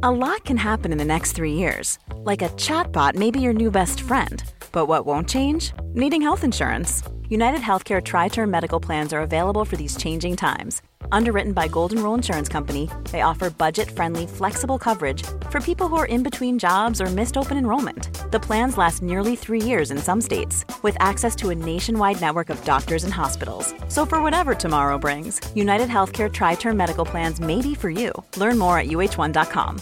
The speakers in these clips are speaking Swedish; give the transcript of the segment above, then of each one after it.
A lot can happen in the next 3 years. Like a chatbot may be your new best friend. But what won't change? Needing health insurance. United Healthcare Tri-Term Medical Plans are available for these changing times. Underwritten by Golden Rule Insurance Company, they offer budget-friendly, flexible coverage for people who are in between jobs or missed open enrollment. The plans last nearly 3 years in some states, with access to a nationwide network of doctors and hospitals. So for whatever tomorrow brings, United Healthcare Tri-Term Medical Plans may be for you. Learn more at uh1.com.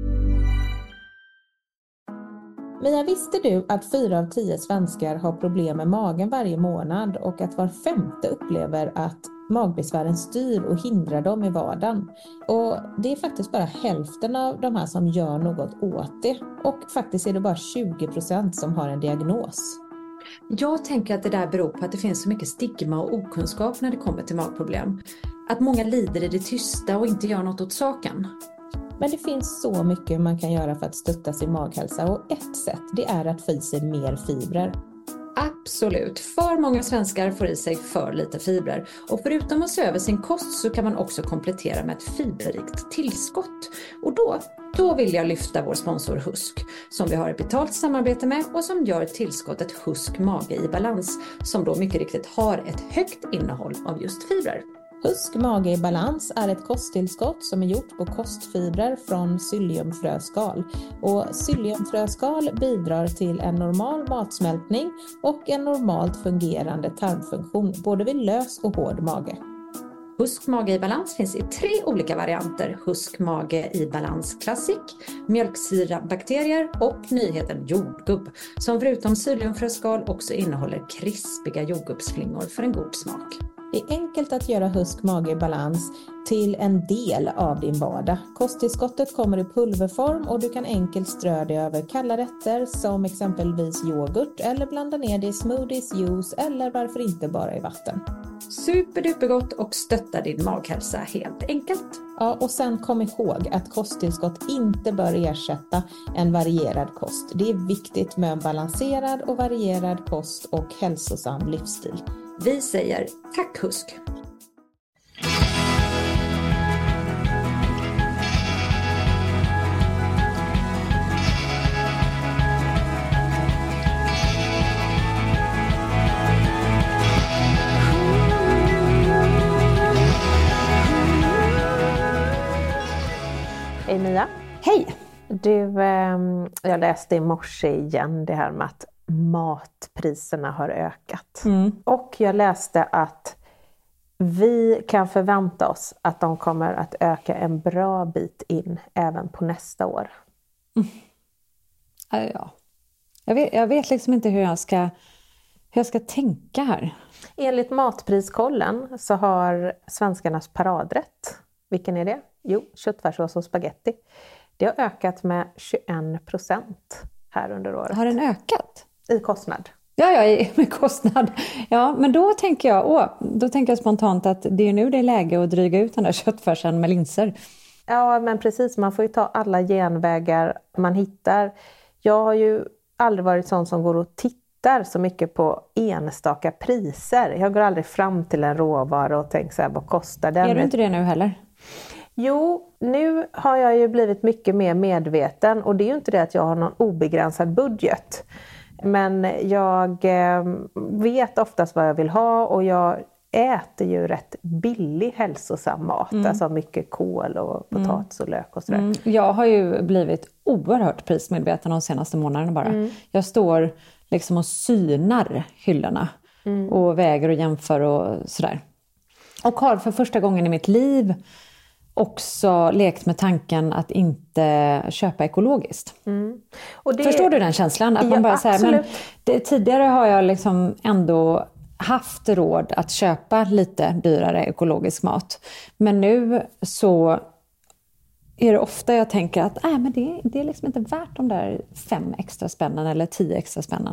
Mia, visste du att 4 av 10 svenskar har problem med magen varje månad och att var 5:e upplever att magbesvären styr och hindrar dem i vardagen? Och det är faktiskt bara hälften av de här som gör något åt det. Och faktiskt är det bara 20% som har en diagnos. Jag tänker att det där beror på att det finns så mycket stigma och okunskap när det kommer till magproblem. Att många lider i det tysta och inte gör något åt saken. Men det finns så mycket man kan göra för att stötta sin maghälsa, och ett sätt det är att få i sig mer fibrer. Absolut. För många svenskar får i sig för lite fibrer. Och förutom att se över sin kost så kan man också komplettera med ett fiberrikt tillskott. Och då vill jag lyfta vår sponsor Husk, som vi har ett betalt samarbete med och som gör tillskottet Husk Mage i Balans, som då mycket riktigt har ett högt innehåll av just fibrer. Husk Mage i Balans är ett kosttillskott som är gjort på kostfibrer från psylliumfröskal. Och psylliumfröskal bidrar till en normal matsmältning och en normalt fungerande tarmfunktion, både vid lös och hård mage. Husk Mage i Balans finns i 3 olika varianter. Husk Mage i Balans Classic, mjölksyrabakterier och nyheten jordgubb, som förutom psylliumfröskal också innehåller krispiga jordgubbsflingor för en god smak. Det är enkelt att göra Husk Mage i Balans till en del av din vardag. Kosttillskottet kommer i pulverform och du kan enkelt strö det över kalla rätter som exempelvis yoghurt, eller blanda ner det i smoothies, juice eller varför inte bara i vatten. Superdupergott och stöttar din maghälsa helt enkelt. Ja, och sen kom ihåg att kosttillskott inte bör ersätta en varierad kost. Det är viktigt med en balanserad och varierad kost och hälsosam livsstil. Vi säger tack Husk! Hej Mia! Hej! Du, jag läste i morse igen det här med att matpriserna har ökat. Och jag läste att vi kan förvänta oss att de kommer att öka en bra bit in även på nästa år. Ja. Jag vet liksom inte hur jag ska tänka här. Enligt Matpriskollen så har svenskarnas paradrätt, vilken är det? Jo, köttfärssås och spaghetti. Det har ökat med 21% här under året. Har den ökat? I kostnad. Ja, med kostnad. Ja, men då tänker jag spontant att det är nu det är läge att dryga ut den där köttfärsen med linser. Ja, men precis. Man får ju ta alla genvägar man hittar. Jag har ju aldrig varit sån som går och tittar så mycket på enstaka priser. Jag går aldrig fram till en råvara och tänker så här, vad kostar den? Gör du inte det nu heller? Jo, nu har jag ju blivit mycket mer medveten, och det är ju inte det att jag har någon obegränsad budget. Men jag vet oftast vad jag vill ha, och jag äter ju rätt billig hälsosam mat. Alltså mycket kål och potatis och lök och sådär. Jag har ju blivit oerhört prismedveten de senaste månaderna bara. Jag står liksom och synar hyllorna och väger och jämför och sådär. Och har för första gången i mitt liv också lekt med tanken att inte köpa ekologiskt. Och förstår du den känslan? Att man bara säger, men tidigare har jag liksom ändå haft råd att köpa lite dyrare ekologisk mat. Men nu så är det ofta jag tänker att men det är liksom inte värt de där 5 extra spännen eller 10 extra spännen.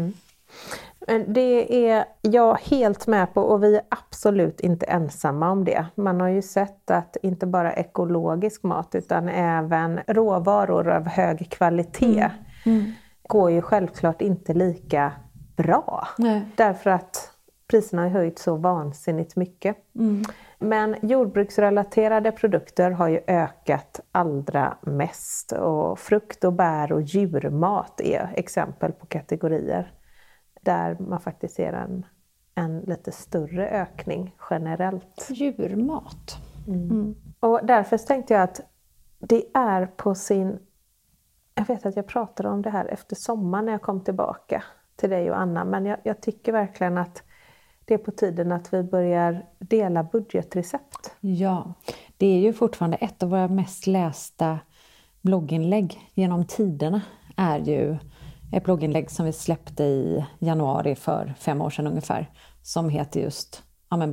Det är jag helt med på, och vi är absolut inte ensamma om det. Man har ju sett att inte bara ekologisk mat utan även råvaror av hög kvalitet går ju självklart inte lika bra. Nej. Därför att priserna har höjt så vansinnigt mycket. Men jordbruksrelaterade produkter har ju ökat allra mest. Och frukt och bär och djurmat är exempel på kategorier där man faktiskt ser en lite större ökning generellt. Djurmat. Och därför tänkte jag att det är på sin... Jag vet att jag pratade om det här efter sommaren när jag kom tillbaka till dig och Anna. Men jag tycker verkligen att det är på tiden att vi börjar dela budgetrecept. Ja, det är ju fortfarande ett av våra mest lästa blogginlägg genom tiderna. Är ju ett blogginlägg som vi släppte i januari för 5 år sedan ungefär. Som heter just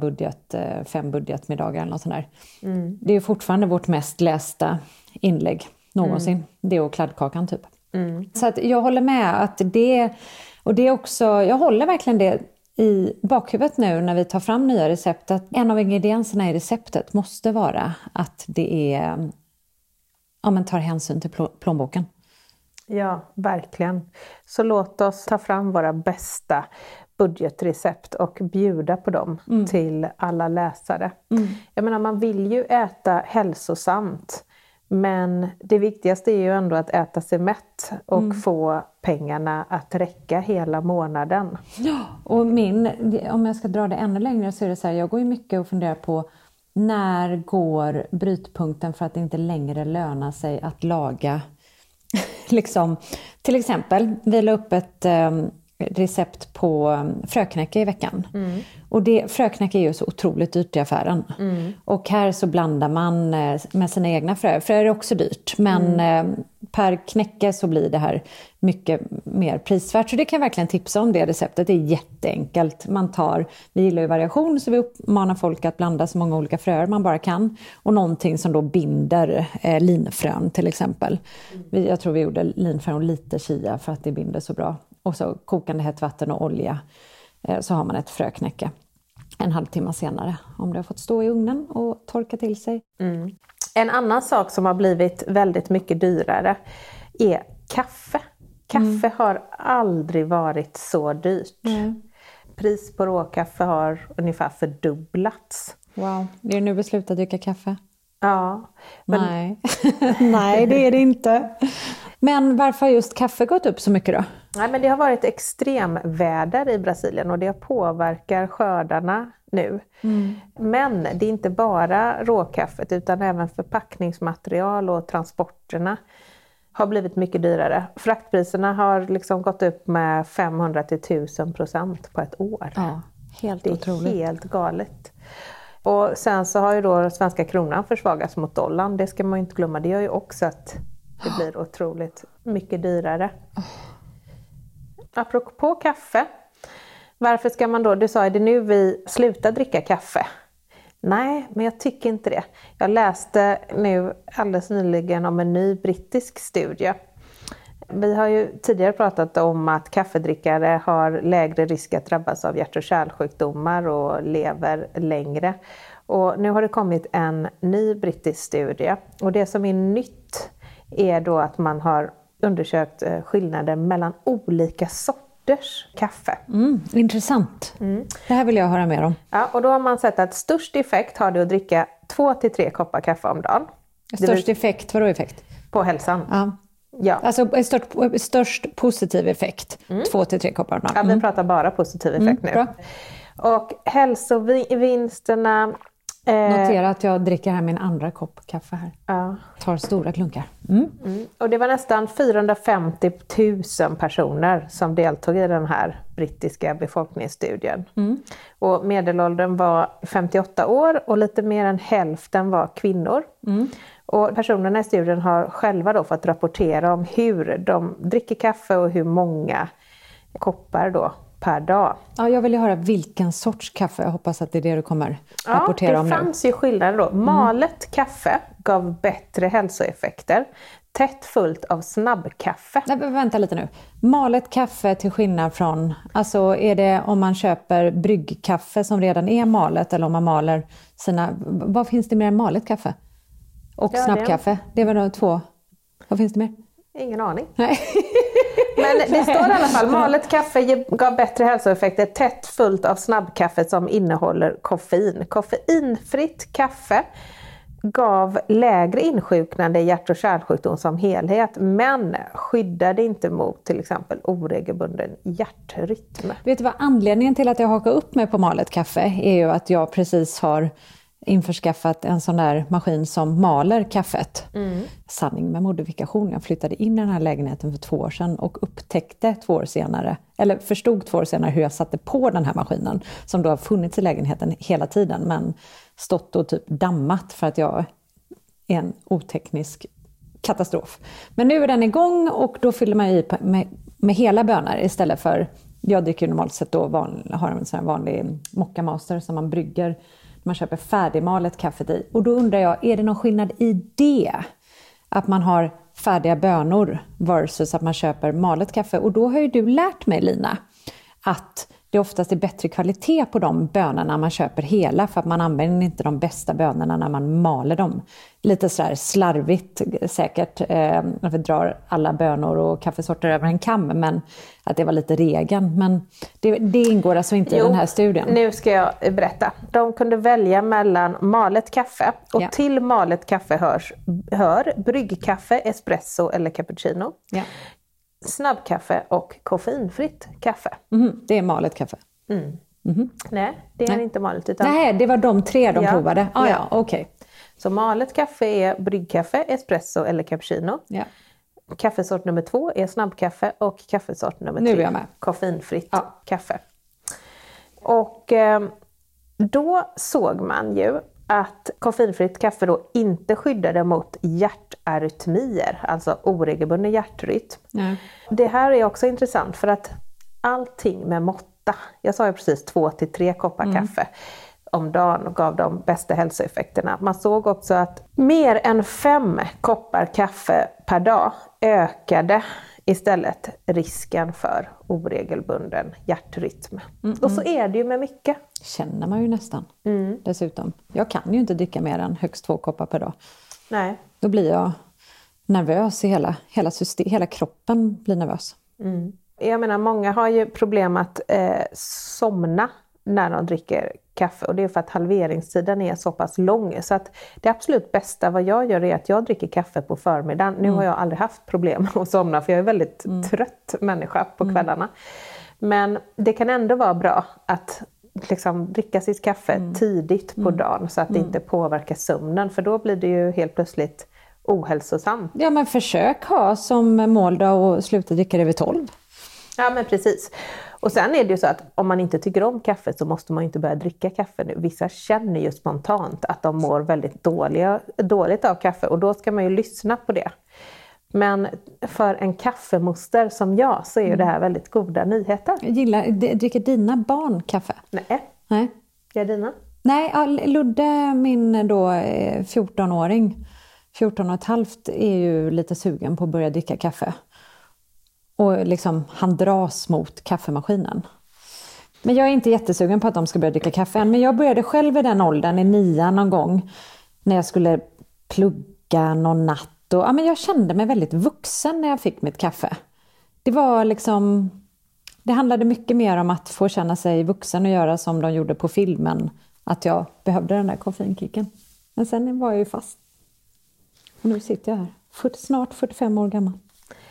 5 budgetmiddagar eller något sånt där. Det är ju fortfarande vårt mest lästa inlägg någonsin. Det och kladdkakan typ. Så att jag håller med att det... Och det är också... Jag håller verkligen det i bakhuvudet nu när vi tar fram nya recept. Att en av ingredienserna i receptet måste vara att det är... Ja, men tar hänsyn till plånboken. Ja, verkligen. Så låt oss ta fram våra bästa budgetrecept och bjuda på dem till alla läsare. Jag menar, man vill ju äta hälsosamt. Men det viktigaste är ju ändå att äta sig mätt och få pengarna att räcka hela månaden. Ja, och om jag ska dra det ännu längre så är det så här, jag går ju mycket och funderar på när går brytpunkten för att det inte längre lönar sig att laga. Liksom, till exempel, vi la upp ett recept på fröknäcke i veckan. Och fröknäcke är ju så otroligt dyrt i affären. Och här så blandar man med sina egna fröer. Fröer är också dyrt, men per knäcke så blir det här mycket mer prisvärt. Så det kan jag verkligen tipsa om det receptet. Det är jätteenkelt. Vi gillar ju variation, så vi uppmanar folk att blanda så många olika fröer man bara kan. Och någonting som då binder linfrön till exempel. Jag tror vi gjorde linfrön och lite chia för att det binder så bra. Och så kokande hett vatten och olja, så har man ett fröknäcke en halvtimme senare. Om det har fått stå i ugnen och torka till sig. En annan sak som har blivit väldigt mycket dyrare är kaffe. Kaffe har aldrig varit så dyrt. Pris på råkaffe har ungefär fördubblats. Wow, är det nu beslutat att dricka kaffe? Ja. Nej. Nej, det är det inte. Men varför har just kaffe gått upp så mycket då? Nej, men det har varit extremväder i Brasilien och det påverkar skördarna nu. Men det är inte bara råkaffet utan även förpackningsmaterial och transporterna har blivit mycket dyrare. Fraktpriserna har liksom gått upp med 500-1000% på ett år. Ja, helt det är otroligt. Helt galet. Och sen så har ju då svenska kronan försvagats mot dollarn. Det ska man ju inte glömma. Det gör ju också att det blir otroligt mycket dyrare. Apropå kaffe. Varför ska man då, du sa, är det nu vi slutar dricka kaffe? Nej, men jag tycker inte det. Jag läste nu alldeles nyligen om en ny brittisk studie. Vi har ju tidigare pratat om att kaffedrickare har lägre risk att drabbas av hjärt- och kärlsjukdomar och lever längre. Och nu har det kommit en ny brittisk studie. Och det som är nytt är då att man har undersökt skillnader mellan olika sorters kaffe. Intressant. Det här vill jag höra mer om. Ja, och då har man sett att störst effekt har det att dricka 2-3 koppar kaffe om dagen. Störst effekt, vadå effekt? På hälsan. Ja. Ja. Alltså störst positiv effekt, 2-3 koppar om dagen. Ja, vi pratar bara positiv effekt nu. Bra. Och hälsovinsterna... Notera att jag dricker här min andra kopp kaffe här. Ja. Tar stora klunkar. Och det var nästan 450 000 personer som deltog i den här brittiska befolkningsstudien. Och medelåldern var 58 år och lite mer än hälften var kvinnor. Och personerna i studien har själva då fått rapportera om hur de dricker kaffe och hur många koppar då per dag. Ja, jag vill ju höra vilken sorts kaffe. Jag hoppas att det är det du kommer rapportera om nu. Det fanns ju skillnader då. Malet kaffe gav bättre hälsoeffekter. Tätt fullt av snabbkaffe. Nej, vänta lite nu. Malet kaffe till skillnad från... Alltså är det om man köper bryggkaffe som redan är malet eller om man maler sina... Vad finns det mer än malet kaffe? Och snabbkaffe. Det var då 2. Vad finns det mer? Ingen aning. Nej. Men det står i alla fall, malet kaffe gav bättre hälsoeffekter tätt fullt av snabbkaffe som innehåller koffein. Koffeinfritt kaffe gav lägre insjuknande i hjärt- och kärlsjukdom som helhet, men skyddade inte mot till exempel oregelbunden hjärtrytm. Vet du vad anledningen till att jag hakar upp mig på malet kaffe är ju att jag precis har införskaffat en sån där maskin som maler kaffet. Sanning med modifikation. Jag flyttade in i den här lägenheten för 2 år sedan och upptäckte 2 år senare, eller förstod 2 år senare hur jag satte på den här maskinen som då har funnits i lägenheten hela tiden men stått och typ dammat för att jag är en oteknisk katastrof. Men nu är den igång och då fyller man i med hela bönor istället för, jag dricker normalt sett då har en sån här vanlig mocca master som man brygger. Man köper färdigmalet kaffet i. Och då undrar jag, är det någon skillnad i det? Att man har färdiga bönor versus att man köper malet kaffe. Och då har ju du lärt mig, Lina, att det oftast är bättre kvalitet på de bönorna man köper hela. För att man använder inte de bästa bönorna när man maler dem. Lite sådär slarvigt säkert. Att vi drar alla bönor och kaffesorter över en kam. Men att det var lite regeln. Men det ingår alltså inte i den här studien. Nu ska jag berätta. De kunde välja mellan malet kaffe. Och till malet kaffe hör bryggkaffe, espresso eller cappuccino. Ja. Snabbkaffe och koffeinfritt kaffe. Det är malet kaffe. Nej, det är inte malet. Utan... Nej, det var de 3 de provade. Okej. Så malet kaffe är bryggkaffe, espresso eller cappuccino. Ja. Kaffesort nummer 2 är snabbkaffe och kaffesort nummer 3 koffeinfritt kaffe. Och då såg man ju att koffeinfritt kaffe då inte skyddade mot hjärtarytmier, alltså oregelbunden hjärtrytm. Det här är också intressant för att allting med måtta, jag sa ju precis 2 till 3 koppar kaffe om dagen och gav de bästa hälsoeffekterna. Man såg också att mer än 5 koppar kaffe per dag ökade istället risken för oregelbunden hjärtrytm. Och så är det ju med mycket. Känner man ju nästan dessutom. Jag kan ju inte dricka mer än högst 2 koppar per dag. Nej. Då blir jag nervös i hela kroppen blir nervös. Jag menar, många har ju problem att somna när de dricker kaffe. Och det är för att halveringstiden är så pass lång. Så att det absolut bästa vad jag gör är att jag dricker kaffe på förmiddagen. Nu har jag aldrig haft problem att somna för jag är väldigt trött människa på kvällarna. Men det kan ändå vara bra att liksom dricka sitt kaffe tidigt på dagen så att det inte påverkar sömnen. För då blir det ju helt plötsligt ohälsosamt. Ja, men försök ha som mål då att sluta dricka det vid 12. Ja, men precis. Och sen är det ju så att om man inte tycker om kaffe så måste man inte börja dricka kaffe nu. Vissa känner ju spontant att de mår väldigt dåligt av kaffe och då ska man ju lyssna på det. Men för en kaffemoster som jag så är ju det här väldigt goda nyheter. Dricker dina barn kaffe? Nej. Gör dina? Nej, Ludde, min då 14-åring, 14,5 är ju lite sugen på att börja dricka kaffe. Och liksom, han dras mot kaffemaskinen. Men jag är inte jättesugen på att de ska börja dricka kaffe än. Men jag började själv i den åldern, i 9 någon gång. När jag skulle plugga någon natt. Och, men jag kände mig väldigt vuxen när jag fick mitt kaffe. Det var liksom... Det handlade mycket mer om att få känna sig vuxen och göra som de gjorde på filmen. Att jag behövde den där koffeinkicken. Men sen var jag ju fast. Och nu sitter jag här. Snart 45 år gammal.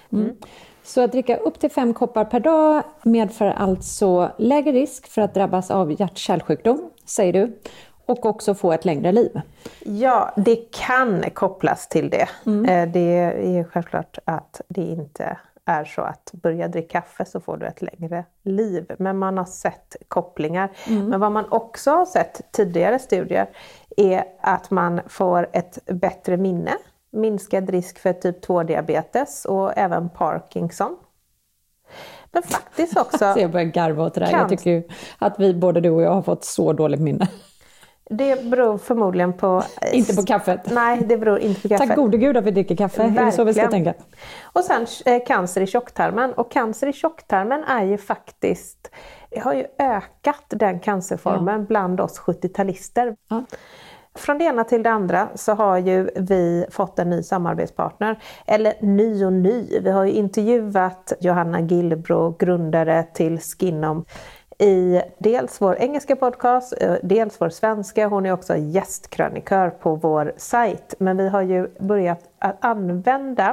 Så att dricka upp till 5 koppar per dag medför alltså lägre risk för att drabbas av hjärt-kärlsjukdom, säger du. Och också få ett längre liv. Ja, det kan kopplas till det. Det är självklart att det inte är så att börja dricka kaffe så får du ett längre liv. Men man har sett kopplingar. Men vad man också har sett tidigare studier är att man får ett bättre minne. Minskad risk för typ 2-diabetes och även Parkinson. Men faktiskt också... Jag börjar garva åt det där. Jag tycker ju att både du och jag har fått så dåligt minne. Det beror förmodligen på... Inte på kaffet. Nej, det beror inte på kaffet. Tack gode gud att vi dricker kaffe. Verkligen. Är det så vi ska tänka? Och sen cancer i tjocktarmen. Och cancer i tjocktarmen är ju faktiskt... Det har ju ökat den cancerformen bland oss 70-talister. från det ena till det andra så har ju vi fått en ny samarbetspartner. Eller ny och ny. Vi har ju intervjuat Johanna Gillbro, grundare till Skinom, i dels vår engelska podcast, dels vår svenska. Hon är också gästkrönikör på vår sajt. Men vi har ju börjat att använda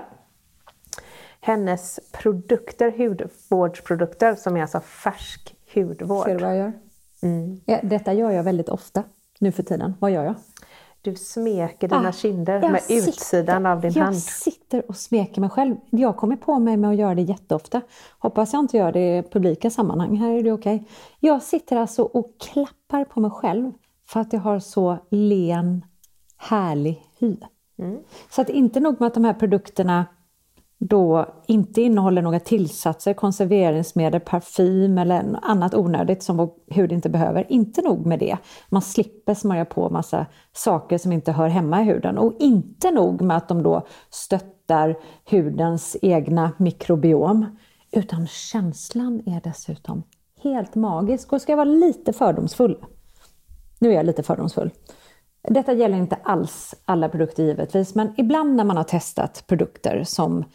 hennes produkter, hudvårdsprodukter, som är alltså färsk hudvård. Ser du vad jag gör? Ja, detta gör jag väldigt ofta nu för tiden. Vad gör jag? Du smeker dina kinder med utsidan av din hand. Jag sitter och smeker mig själv. Jag kommer på mig med att göra det jätteofta. Hoppas jag inte gör det i publika sammanhang. Här är det okej. Jag sitter alltså och klappar på mig själv för att jag har så len, härlig hy. Så att inte nog med att de här produkterna då inte innehåller några tillsatser, konserveringsmedel, parfym eller annat onödigt som vår hud inte behöver. Inte nog med det. Man slipper smörja på massa saker som inte hör hemma i huden. Och inte nog med att de då stöttar hudens egna mikrobiom. Utan känslan är dessutom helt magisk. Och ska jag vara lite fördomsfull. Nu är jag lite fördomsfull. Detta gäller inte alls alla produkter givetvis, men ibland när man har testat produkter som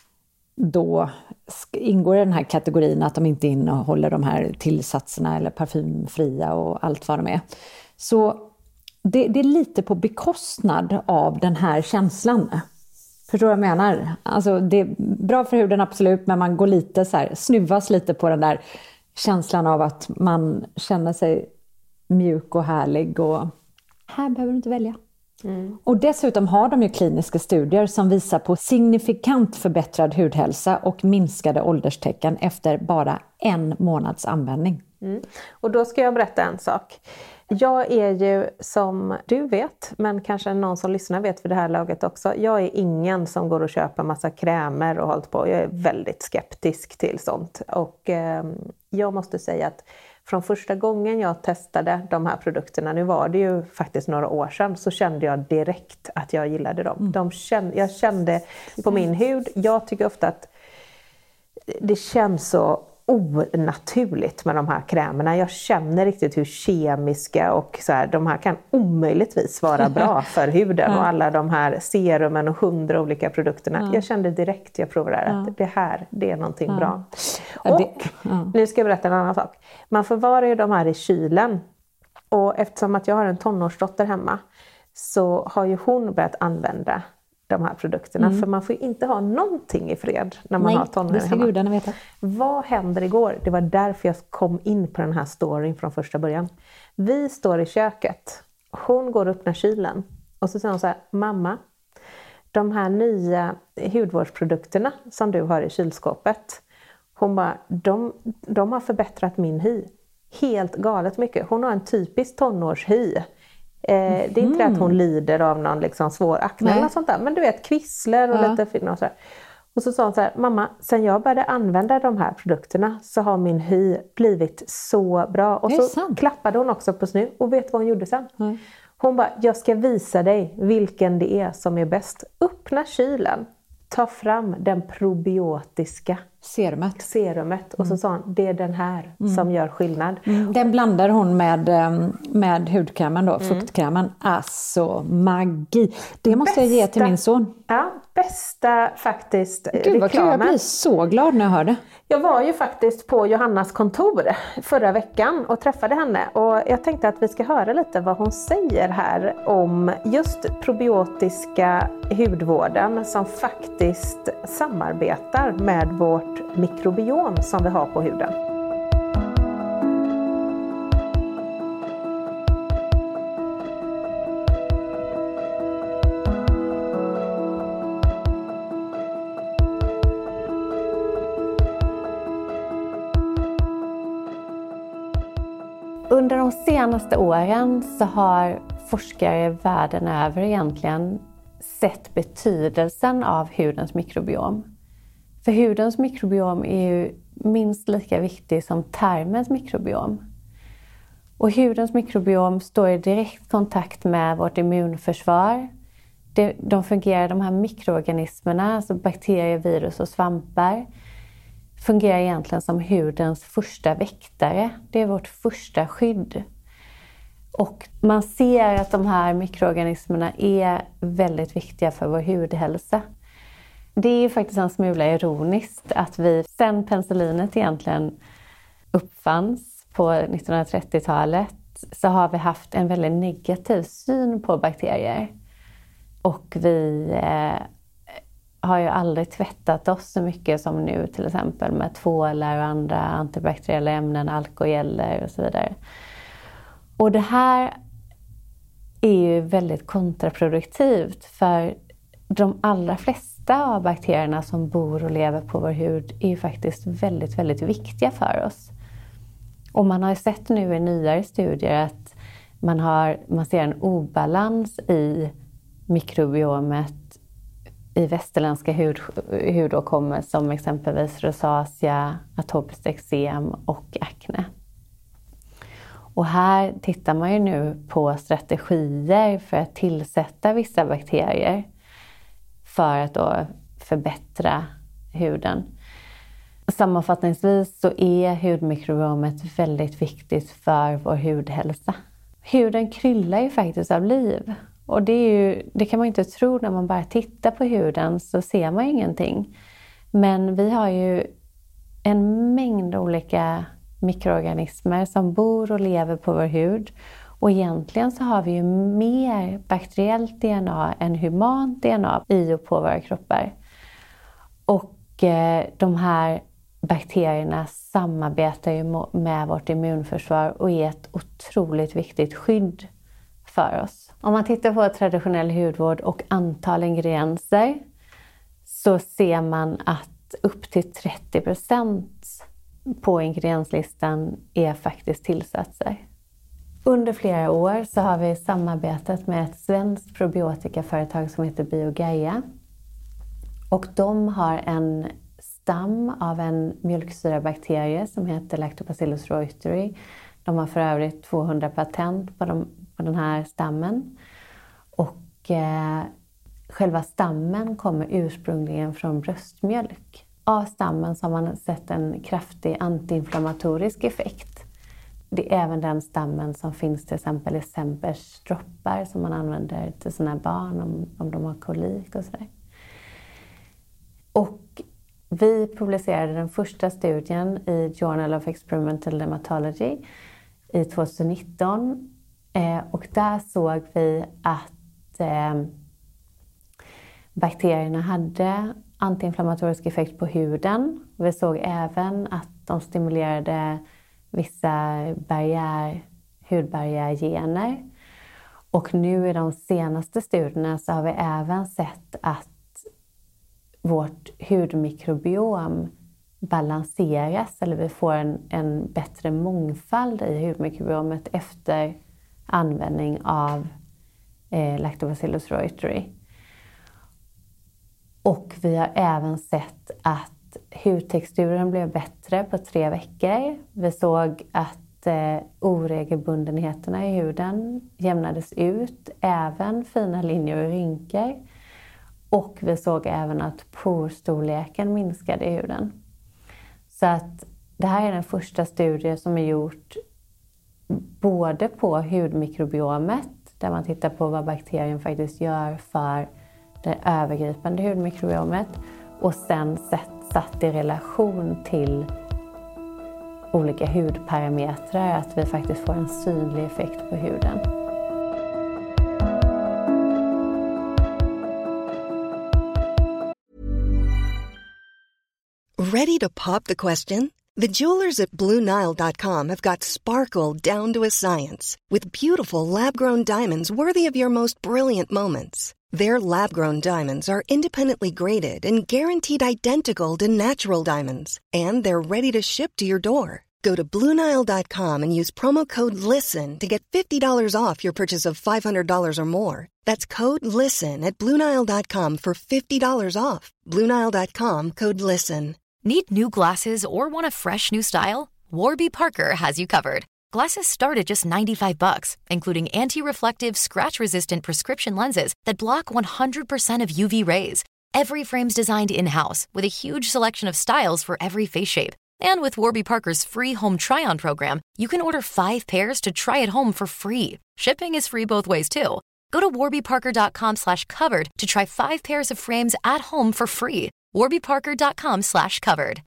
då ingår i den här kategorin att de inte innehåller de här tillsatserna eller parfymfria och allt vad de är. Så det är lite på bekostnad av den här känslan. Förstår du vad jag menar? Alltså det är bra för huden absolut, men man går lite så här, snuvas lite på den där känslan av att man känner sig mjuk och härlig och här behöver du inte välja. Och dessutom har de ju kliniska studier som visar på signifikant förbättrad hudhälsa och minskade ålderstecken efter bara 1 månads användning. Och då ska jag berätta en sak. Jag är ju, som du vet, men kanske någon som lyssnar vet för det här laget också. Jag är ingen som går och köper massa krämer och hållit på. Jag är väldigt skeptisk till sånt. Och jag måste säga att från första gången jag testade de här produkterna, nu var det ju faktiskt några år sedan, så kände jag direkt att jag gillade dem. Jag kände på min hud, jag tycker ofta att det känns så onaturligt med de här krämerna. Jag känner riktigt hur kemiska och så här, de här kan omöjligtvis vara bra för huden och alla de här serumen och 100 olika produkterna. Jag kände direkt jag provade att det är någonting bra. Och nu ska jag berätta en annan sak. Man förvarar ju de här i kylen, och eftersom att jag har en tonårsdotter hemma så har ju hon börjat använda de här produkterna. För man får ju inte ha någonting i fred när man har tonåringar hemma. Gudarna veta. Vad händer igår? Det var därför jag kom in på den här storyn från första början. Vi står i köket. Hon går upp när kylen. Och så säger hon så här: mamma, de här nya hudvårdsprodukterna som du har i kylskåpet. Hon bara, de har förbättrat min hy. Helt galet mycket. Hon har en typisk tonårshy. Det är inte att hon lider av någon liksom svår akne eller något sånt där. Men du vet, kvissler och lite fina och så här. Och så sa hon så här: mamma, sen jag började använda de här produkterna så har min hy blivit så bra. Och så klappade hon också på snu. Och vet vad hon gjorde sen? Hon bara, jag ska visa dig vilken det är som är bäst. Öppna kylen. Ta fram den probiotiska serumet. Och så sa hon, det är den här som gör skillnad. Den blandar hon med hudkrämen då, fuktkrämen. Alltså magi. Det måste jag ge till min son. Ja, bästa faktiskt Gud, vad kul, jag blir så glad när jag hör det. Jag var ju faktiskt på Johannas kontor förra veckan och träffade henne. Och jag tänkte att vi ska höra lite vad hon säger här om just probiotiska hudvården som faktiskt samarbetar med vårt mikrobiom som vi har på huden. Under de senaste åren så har forskare världen över egentligen sett betydelsen av hudens mikrobiom. För hudens mikrobiom är ju minst lika viktig som tarmens mikrobiom. Och hudens mikrobiom står i direkt kontakt med vårt immunförsvar. De här mikroorganismerna, alltså bakterier, virus och svampar, fungerar egentligen som hudens första väktare. Det är vårt första skydd. Och man ser att de här mikroorganismerna är väldigt viktiga för vår hudhälsa. Det är ju faktiskt en smula ironiskt att vi sen penicillinet egentligen uppfanns på 1930-talet så har vi haft en väldigt negativ syn på bakterier. Och vi har ju aldrig tvättat oss så mycket som nu, till exempel med tvålar och andra antibakteriella ämnen, alkogeller och så vidare. Och det här är ju väldigt kontraproduktivt, för de allra flesta av bakterierna som bor och lever på vår hud är ju faktiskt väldigt, väldigt viktiga för oss. Och man har ju sett nu i nyare studier att man ser en obalans i mikrobiomet i västerländska hudåkommor som exempelvis rosacea, atopiskt eksem och akne. Och här tittar man ju nu på strategier för att tillsätta vissa bakterier för att då förbättra huden. Sammanfattningsvis så är hudmikrobiomet väldigt viktigt för vår hudhälsa. Huden kryllar ju faktiskt av liv. Och det kan man inte tro när man bara tittar på huden, så ser man ingenting. Men vi har ju en mängd olika mikroorganismer som bor och lever på vår hud. Och egentligen så har vi ju mer bakteriellt DNA än humant DNA i och på våra kroppar. Och de här bakterierna samarbetar ju med vårt immunförsvar och är ett otroligt viktigt skydd för oss. Om man tittar på traditionell hudvård och antal ingredienser så ser man att upp till 30% på ingredienslistan är faktiskt tillsatser. Under flera år så har vi samarbetat med ett svenskt probiotikaföretag som heter Biogaia. Och de har en stam av en mjölksyrabakterie som heter Lactobacillus reuteri. De har för övrigt 200 patent på den här stammen. Och själva stammen kommer ursprungligen från bröstmjölk. Av stammen så har man sett en kraftig antiinflammatorisk effekt. Det är även den stammen som finns till exempel i Sempers droppar som man använder till sina barn om de har kolik och sådär. Och vi publicerade den första studien i Journal of Experimental Dermatology i 2019. Och där såg vi att bakterierna hade antiinflammatorisk effekt på huden. Vi såg även att de stimulerade vissa hudbarriärgener. Och nu i de senaste studierna så har vi även sett att vårt hudmikrobiom balanseras, eller vi får en bättre mångfald i hudmikrobiomet efter användning av Lactobacillus reuteri. Och vi har även sett att hudtexturen blev bättre på 3 veckor. Vi såg att oregelbundenheterna i huden jämnades ut, även fina linjer och rynkor. Och vi såg även att porstorleken minskade i huden. Så att det här är den första studien som är gjort både på hudmikrobiomet, där man tittar på vad bakterien faktiskt gör för det övergripande hudmikrobiomet, och sen satt i relation till olika hudparametrar, att vi faktiskt får en synlig effekt på huden. Ready to pop the question? The jewelers at BlueNile.com have got sparkle down to a science with beautiful lab-grown diamonds worthy of your most brilliant moments. Their lab-grown diamonds are independently graded and guaranteed identical to natural diamonds, and they're ready to ship to your door. Go to BlueNile.com and use promo code LISTEN to get $50 off your purchase of $500 or more. That's code LISTEN at BlueNile.com for $50 off. BlueNile.com, code LISTEN. Need new glasses or want a fresh new style? Warby Parker has you covered. Glasses start at just $95, including anti-reflective, scratch-resistant prescription lenses that block 100% of UV rays. Every frame's designed in-house with a huge selection of styles for every face shape. And with Warby Parker's free home try-on program, you can order 5 pairs to try at home for free. Shipping is free both ways too. Go to warbyparker.com/covered to try 5 pairs of frames at home for free. warbyparker.com/covered.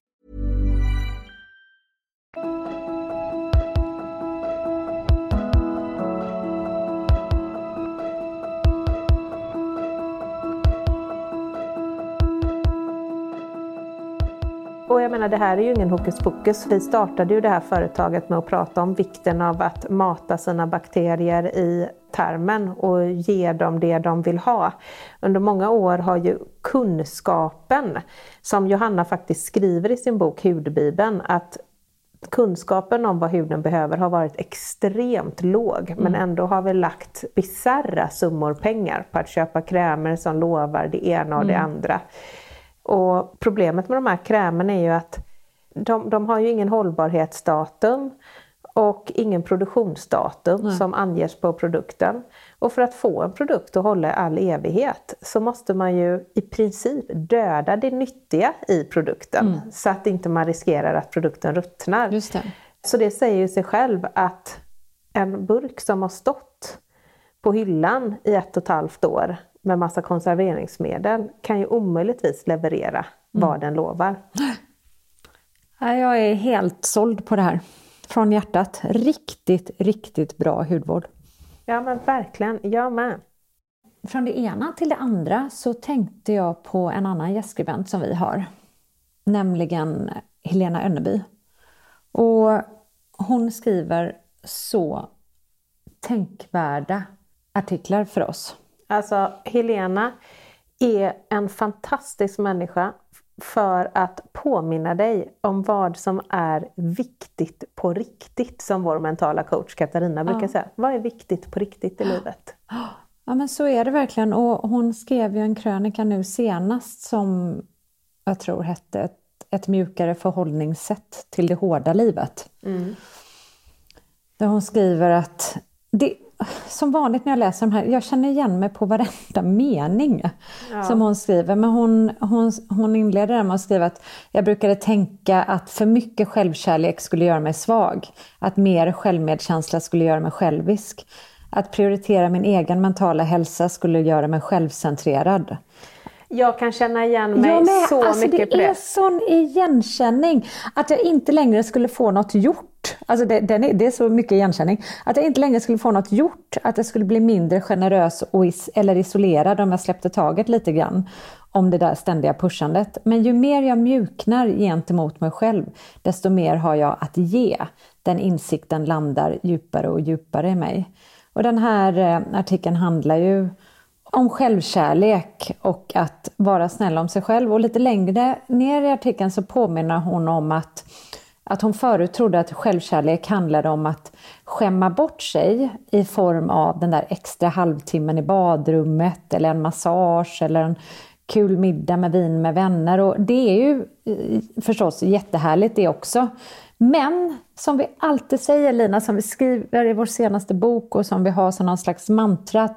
Och jag menar, det här är ju ingen hokus pokus. Vi startade ju det här företaget med att prata om vikten av att mata sina bakterier i tarmen och ge dem det de vill ha. Under många år har ju kunskapen, som Johanna faktiskt skriver i sin bok Hudbibeln, att kunskapen om vad huden behöver har varit extremt låg. Men ändå har vi lagt bizarra summor pengar på att köpa krämer som lovar det ena och det andra. Och problemet med de här krämerna är ju att de har ju ingen hållbarhetsdatum och ingen produktionsdatum som anges på produkten. Och för att få en produkt att hålla all evighet så måste man ju i princip döda det nyttiga i produkten. Så att inte man riskerar att produkten ruttnar. Just det. Så det säger ju sig själv att en burk som har stått på hyllan i 1,5 år med massa konserveringsmedel kan ju omöjligtvis leverera vad den lovar. Jag är helt såld på det här. Från hjärtat. Riktigt, riktigt bra hudvård. Ja men verkligen, jag med. Från det ena till det andra så tänkte jag på en annan gästskribent som vi har. Nämligen Helena Önneby. Och hon skriver så tänkvärda artiklar för oss. Alltså Helena är en fantastisk människa för att påminna dig om vad som är viktigt på riktigt, som vår mentala coach Katarina brukar säga. Vad är viktigt på riktigt i livet? Ja men så är det verkligen, och hon skrev ju en krönika nu senast som jag tror hette ett mjukare förhållningssätt till det hårda livet. Där hon skriver att som vanligt när jag läser de här, jag känner igen mig på varenda mening som hon skriver. Men hon inleder med att skriva att jag brukade tänka att för mycket självkärlek skulle göra mig svag. Att mer självmedkänsla skulle göra mig självisk. Att prioritera min egen mentala hälsa skulle göra mig självcentrerad. Jag kan känna igen mig så mycket på det. Det är sån igenkänning. Att jag inte längre skulle få något gjort. Alltså det är så mycket igenkänning. Att jag inte längre skulle få något gjort. Att jag skulle bli mindre generös eller isolerad om jag släppte taget lite grann. Om det där ständiga pushandet. Men ju mer jag mjuknar gentemot mig själv, desto mer har jag att ge. Den insikten landar djupare och djupare i mig. Och den här artikeln handlar ju om självkärlek och att vara snäll om sig själv. Och lite längre ner i artikeln så påminner hon om att hon förut trodde att självkärlek handlade om att skämma bort sig i form av den där extra halvtimmen i badrummet eller en massage eller en kul middag med vin med vänner. Och det är ju förstås jättehärligt det också. Men som vi alltid säger, Lina, som vi skriver i vår senaste bok och som vi har som någon slags mantra,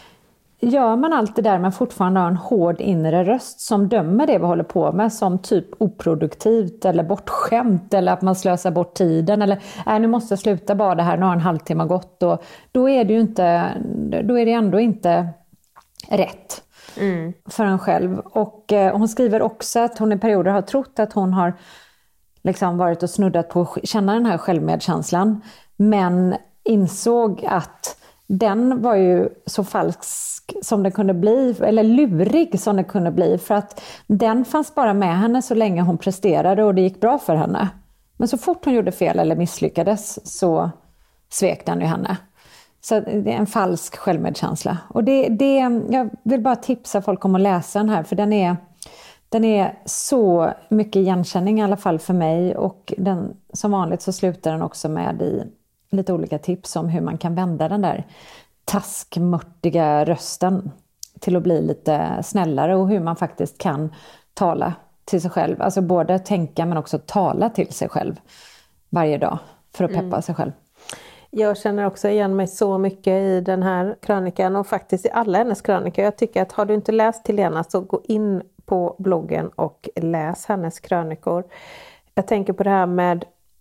gör man allt det där men fortfarande har en hård inre röst som dömer det vi håller på med som typ oproduktivt eller bortskämt eller att man slösar bort tiden eller nu måste jag sluta bada här, nu har en halvtimme gått, och då är det ändå inte rätt för en själv. Och hon skriver också att hon i perioder har trott att hon har liksom varit och snuddat på att känna den här självmedkänslan, men insåg att den var ju så falsk som det kunde bli, eller lurig som det kunde bli, för att den fanns bara med henne så länge hon presterade och det gick bra för henne. Men så fort hon gjorde fel eller misslyckades så svek den ju henne. Så det är en falsk självmedkänsla. Och jag vill bara tipsa folk om att läsa den här, för den är så mycket igenkänning i alla fall för mig, och som vanligt så slutar den också med i lite olika tips om hur man kan vända den där taskmörtiga rösten till att bli lite snällare, och hur man faktiskt kan tala till sig själv. Alltså både tänka men också tala till sig själv varje dag för att peppa sig själv. Jag känner också igen mig så mycket i den här krönikan och faktiskt i alla hennes krönikor. Jag tycker att har du inte läst Helena så gå in på bloggen och läs hennes krönikor. Jag tänker på det här med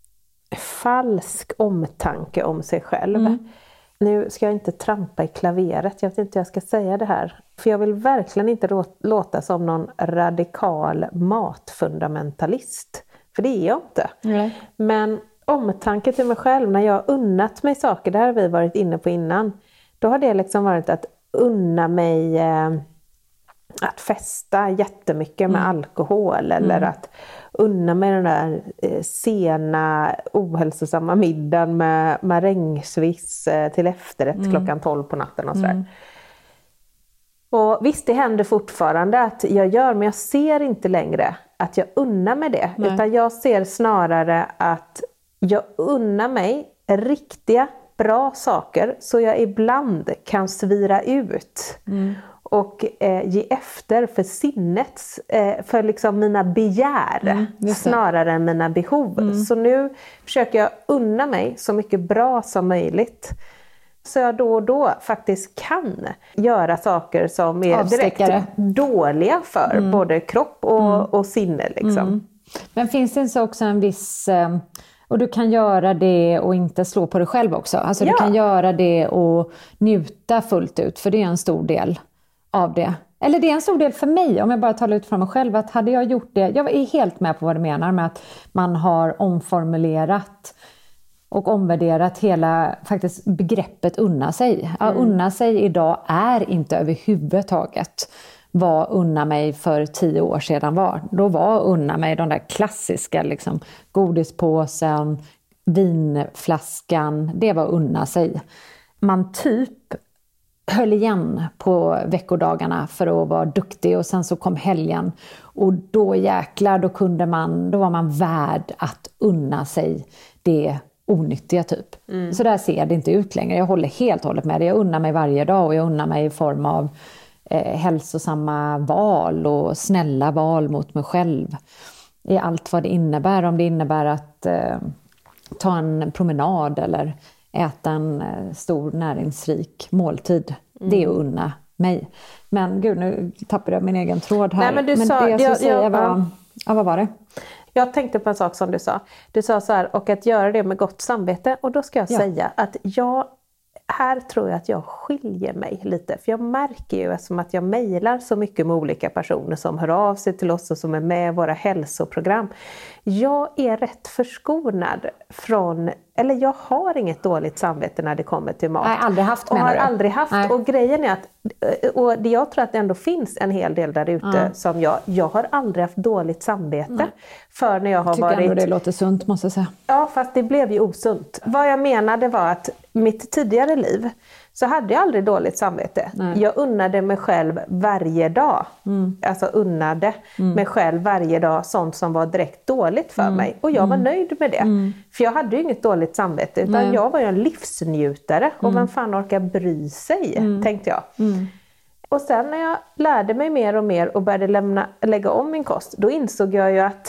falsk omtanke om sig själv. Nu ska jag inte trampa i klaveret. Jag vet inte hur jag ska säga det här. För jag vill verkligen inte låta som någon radikal matfundamentalist. För det är jag inte. Nej. Men omtanke till mig själv, när jag har unnat mig saker, det här har vi varit inne på innan. Då har det liksom varit att unna mig att festa jättemycket med alkohol. Eller att unna mig den där sena ohälsosamma middagen med marängsviss till efterrätt klockan 12 på natten och sådär. Och visst, det händer fortfarande att jag gör, men jag ser inte längre att jag unnar mig det. Nej. Utan jag ser snarare att jag unnar mig riktiga, bra saker så jag ibland kan svira ut. Och ge efter för sinnets, för liksom mina begär snarare än mina behov. Så nu försöker jag unna mig så mycket bra som möjligt. Så jag då och då faktiskt kan göra saker som är direkt dåliga för både kropp och sinne. Liksom. Men finns det inte också en viss... Och du kan göra det och inte slå på dig själv också. Alltså du kan göra det och njuta fullt ut, för det är en stor del av det. Eller det är en stor del för mig, om jag bara talar ut från mig själv, att hade jag gjort det, jag är helt med på vad du menar med att man har omformulerat och omvärderat hela faktiskt begreppet unna sig. Ja, unna sig idag är inte överhuvudtaget vad unna mig för 10 år sedan var. Då var unna mig de där klassiska liksom, godispåsen, vinflaskan, det var unna sig. Man typ höll igen på veckodagarna för att vara duktig, och sen så kom helgen och då jäklar, då var man värd att unna sig det onyttiga typ. Så där ser det inte ut längre. Jag håller helt och hållet med det. Jag unnar mig varje dag, och jag unnar mig i form av hälsosamma val och snälla val mot mig själv. I allt vad det innebär. Om det innebär att ta en promenad eller äta en stor näringsrik måltid. Det är att unna mig. Men gud, nu tappade jag min egen tråd här. Nej, men sa, det jag skulle säga var... Ja, vad var det? Jag tänkte på en sak som du sa. Du sa så här, och att göra det med gott samvete. Och då ska jag säga att här tror jag att jag skiljer mig lite. För jag märker ju som att jag mejlar så mycket med olika personer som hör av sig till oss och som är med i våra hälsoprogram. Jag är rätt förskonad från, eller jag har inget dåligt samvete när det kommer till mat. Nej, aldrig haft, menar du? Aldrig haft. Nej. Och grejen är att, och jag tror att det ändå finns en hel del där ute som jag har aldrig haft dåligt samvete. För när jag har varit... Ändå det låter sunt, måste jag säga. Ja, fast det blev ju osunt. Vad jag menade var att mitt tidigare liv så hade jag aldrig dåligt samvete. Nej. Jag unnade mig själv varje dag. Alltså unnade mig själv varje dag sånt som var direkt dåligt för mig. Och jag var nöjd med det. För jag hade ju inget dåligt samvete. Utan jag var ju en livsnjutare. Och vem fan orkar bry sig, tänkte jag. Och sen när jag lärde mig mer och mer och började lägga om min kost. Då insåg jag ju att,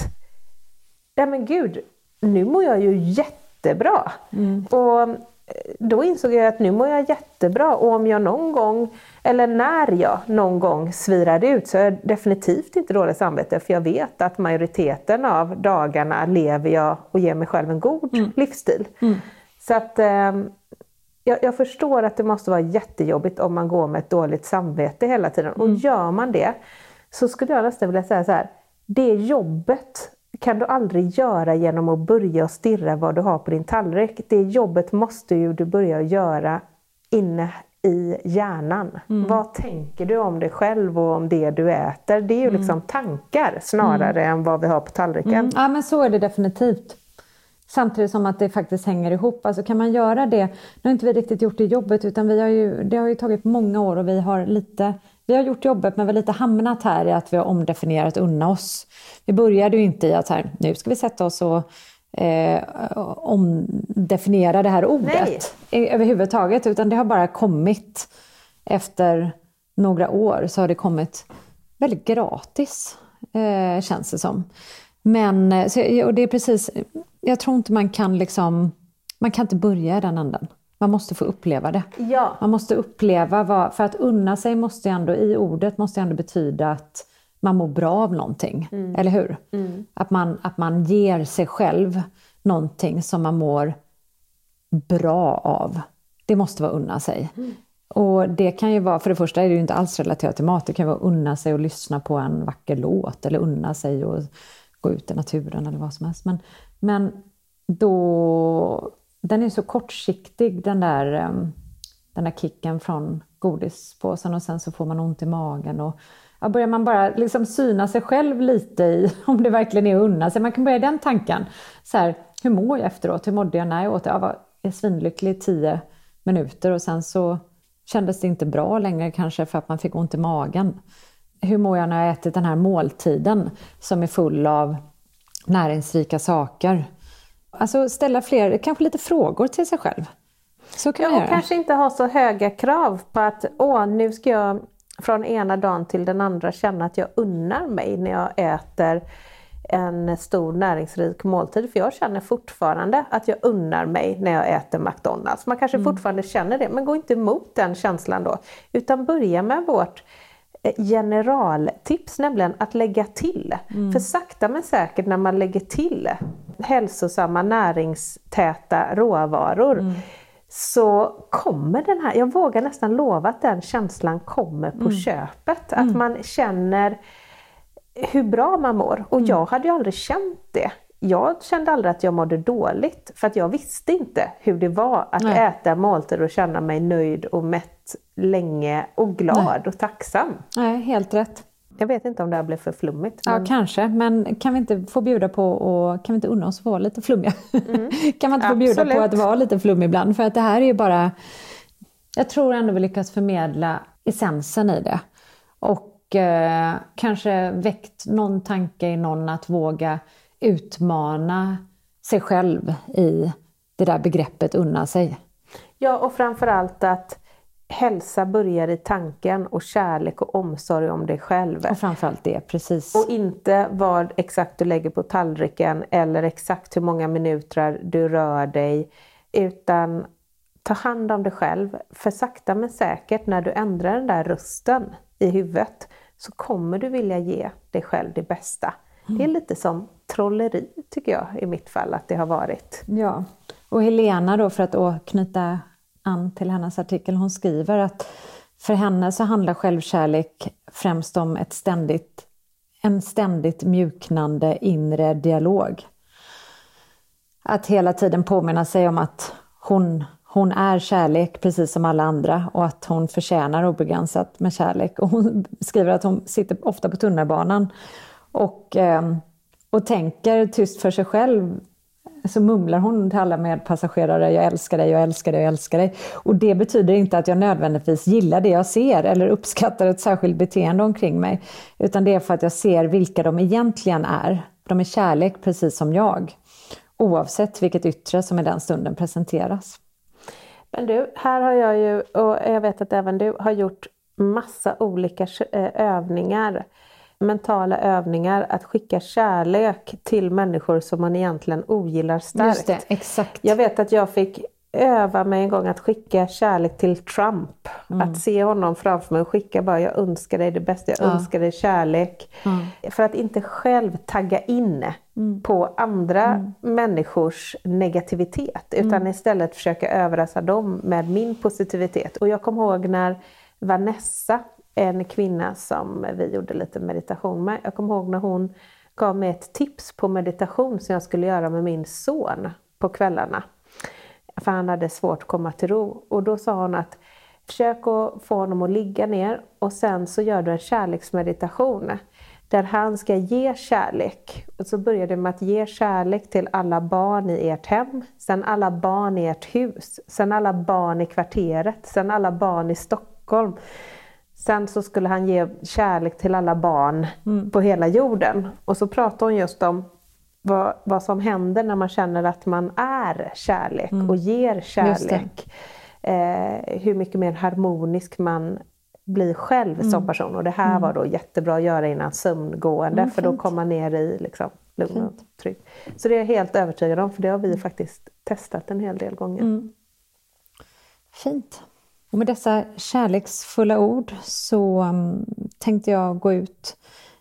ja men gud, nu mår jag ju jättebra. Och då insåg jag att nu mår jag jättebra, och om jag någon gång, eller när jag någon gång svirade ut, så är jag definitivt inte dåligt samvete, för jag vet att majoriteten av dagarna lever jag och ger mig själv en god livsstil. Så att jag förstår att det måste vara jättejobbigt om man går med ett dåligt samvete hela tiden, och gör man det, så skulle jag nästan vilja säga så här, det jobbet kan du aldrig göra genom att börja och stirra vad du har på din tallrik. Det jobbet måste ju du börja göra inne i hjärnan. Vad tänker du om dig själv och om det du äter? Det är ju liksom tankar snarare än vad vi har på tallriken. Ja, men så är det definitivt. Samtidigt som att det faktiskt hänger ihop. Alltså kan man göra det, nu har inte vi riktigt gjort det jobbet, utan det har ju tagit många år, och vi har gjort jobbet, men vi har lite hamnat här i att vi har omdefinierat unna oss. Vi började ju inte i att nu ska vi sätta oss och omdefiniera det här ordet överhuvudtaget, utan det har bara kommit efter några år, så har det kommit väldigt gratis, känns det som. Men och det är precis, jag tror inte man kan inte börja i den änden. Man måste få uppleva det. Ja. Man måste uppleva för att unna sig måste ändå, i ordet måste ändå betyda att man mår bra av någonting, eller hur? Att man ger sig själv någonting som man mår bra av. Det måste vara unna sig. Och det kan ju vara, för det första är det ju inte alls relaterat till mat. Det kan vara unna sig att lyssna på en vacker låt. Eller unna sig att gå ut i naturen eller vad som helst. Men då, den är så kortsiktig, den där kicken från godispåsen. Och sen så får man ont i magen. Och börjar man bara liksom syna sig själv lite i om det verkligen är unna sig. Man kan börja den tanken. Så här, hur mår jag efteråt? Hur mådde jag när jag åt det? Jag var svinlycklig i 10 minuter och sen så kändes det inte bra längre kanske för att man fick ont i magen. Hur mår jag när jag ätit den här måltiden som är full av näringsrika saker? Alltså ställa fler, kanske lite frågor till sig själv. Så kan man göra. Och kanske inte ha så höga krav på att nu ska jag från ena dagen till den andra känna att jag unnar mig när jag äter en stor näringsrik måltid. För jag känner fortfarande att jag unnar mig när jag äter McDonalds. Man kanske fortfarande känner det, men gå inte emot den känslan då. Utan börja med vårt generaltips, nämligen att lägga till. För sakta men säkert när man lägger till hälsosamma näringstäta råvaror så kommer den här, jag vågar nästan lova att den känslan kommer på köpet. Att man känner hur bra man mår. Och jag hade ju aldrig känt det. Jag kände aldrig att jag mådde dåligt. För att jag visste inte hur det var att äta måltid och känna mig nöjd och mätt länge och glad och tacksam. Nej, helt rätt. Jag vet inte om det här blev för flummigt. Men... Ja, kanske. Men kan vi inte få bjuda på och kan vi inte unna oss att vara lite flummiga? Kan man inte få bjuda på att vara lite flummig ibland? För att det här är ju bara... Jag tror ändå vi lyckas förmedla essensen i det. Och kanske väckt någon tanke i någon att våga utmana sig själv i det där begreppet unna sig. Ja, och framförallt att hälsa börjar i tanken och kärlek och omsorg om dig själv. Och framförallt det, precis. Och inte vad exakt du lägger på tallriken eller exakt hur många minuter du rör dig, utan ta hand om dig själv. För sakta men säkert när du ändrar den där rösten i huvudet så kommer du vilja ge dig själv det bästa. Det är lite som trolleri tycker jag i mitt fall att det har varit. Ja, och Helena då, för att knyta an till hennes artikel, hon skriver att för henne så handlar självkärlek främst om en ständigt mjuknande inre dialog. Att hela tiden påminna sig om att hon är kärlek precis som alla andra och att hon förtjänar obegränsat med kärlek. Och hon skriver att hon sitter ofta på tunnelbanan och tänker tyst för sig själv. Så mumlar hon till alla medpassagerare: jag älskar dig, jag älskar dig, jag älskar dig. Och det betyder inte att jag nödvändigtvis gillar det jag ser eller uppskattar ett särskilt beteende omkring mig. Utan det är för att jag ser vilka de egentligen är. De är kärlek precis som jag. Oavsett vilket yttre som i den stunden presenteras. Men du, här har jag ju, och jag vet att även du har gjort massa olika övningar. Mentala övningar att skicka kärlek till människor som man egentligen ogillar starkt. Just det, exakt. Jag vet att jag fick öva mig en gång att skicka kärlek till Trump. Att se honom framför mig och skicka bara: jag önskar dig det bästa, jag önskar dig kärlek. För att inte själv tagga in på andra människors negativitet. Utan istället försöka överrasa dem med min positivitet. Och jag kommer ihåg när Vanessa, en kvinna som vi gjorde lite meditation med. Jag kommer ihåg när hon gav mig ett tips på meditation som jag skulle göra med min son på kvällarna. För han hade svårt att komma till ro. Och då sa hon att försök att få honom att ligga ner och sen så gör du en kärleksmeditation. Där han ska ge kärlek. Och så börjar det med att ge kärlek till alla barn i ert hem. Sen alla barn i ert hus. Sen alla barn i kvarteret. Sen alla barn i Stockholm. Sen så skulle han ge kärlek till alla barn på hela jorden. Och så pratar hon just om vad som händer när man känner att man är kärlek och ger kärlek. Hur mycket mer harmonisk man blir själv som person. Och det här var då jättebra att göra innan sömngående. För då kommer man ner i liksom, lugn och trygg. Så det är jag helt övertygad om. För det har vi faktiskt testat en hel del gånger. Fint. Och med dessa kärleksfulla ord så tänkte jag gå ut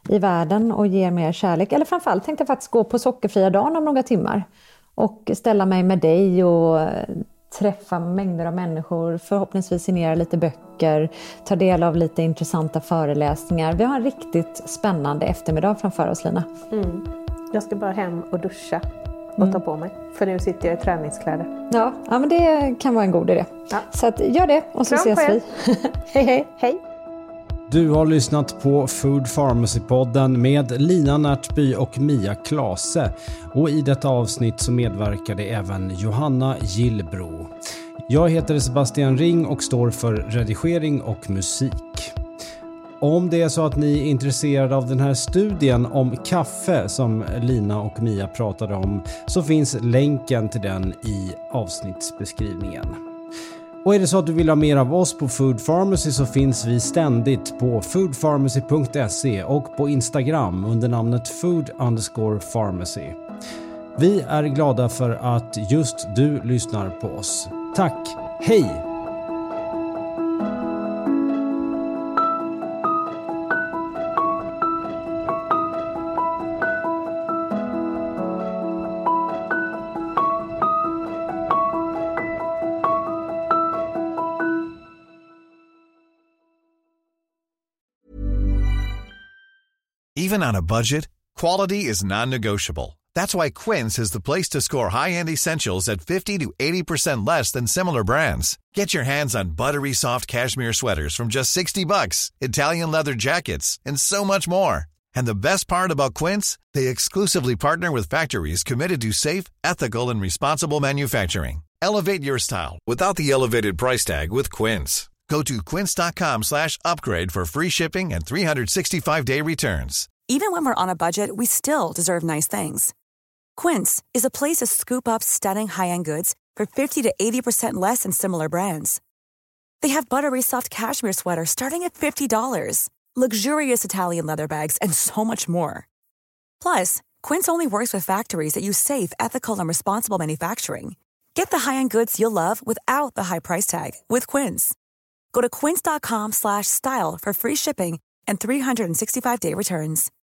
i världen och ger mer kärlek. Eller framförallt tänkte jag faktiskt gå på sockerfria dagen om några timmar. Och ställa mig med dig och träffa mängder av människor. Förhoppningsvis signera lite böcker. Ta del av lite intressanta föreläsningar. Vi har en riktigt spännande eftermiddag framför oss, Lina. Jag ska bara hem och duscha och ta på mig. För nu sitter jag i träningskläder. Ja, men det kan vara en god idé. Ja. Så att, gör det och så ses vi. Hej, hej. Hej. Du har lyssnat på Food Pharmacy-podden med Lina Närtby och Mia Klase. Och i detta avsnitt så medverkade även Johanna Gillbro. Jag heter Sebastian Ring och står för redigering och musik. Om det är så att ni är intresserade av den här studien om kaffe som Lina och Mia pratade om, så finns länken till den i avsnittsbeskrivningen. Och är det så att du vill ha mer av oss på Food Pharmacy, så finns vi ständigt på foodpharmacy.se och på Instagram under namnet food_pharmacy. Vi är glada för att just du lyssnar på oss. Tack, hej! Even on a budget, quality is non-negotiable. That's why Quince is the place to score high-end essentials at 50 to 80% less than similar brands. Get your hands on buttery soft cashmere sweaters from just $60, Italian leather jackets, and so much more. And the best part about Quince, they exclusively partner with factories committed to safe, ethical, and responsible manufacturing. Elevate your style without the elevated price tag with Quince. Go to quince.com/upgrade for free shipping and 365-day returns. Even when we're on a budget, we still deserve nice things. Quince is a place to scoop up stunning high-end goods for 50 to 80% less than similar brands. They have buttery soft cashmere sweaters starting at $50, luxurious Italian leather bags, and so much more. Plus, Quince only works with factories that use safe, ethical, and responsible manufacturing. Get the high-end goods you'll love without the high price tag with Quince. Go to quince.com/style for free shipping and 365-day returns.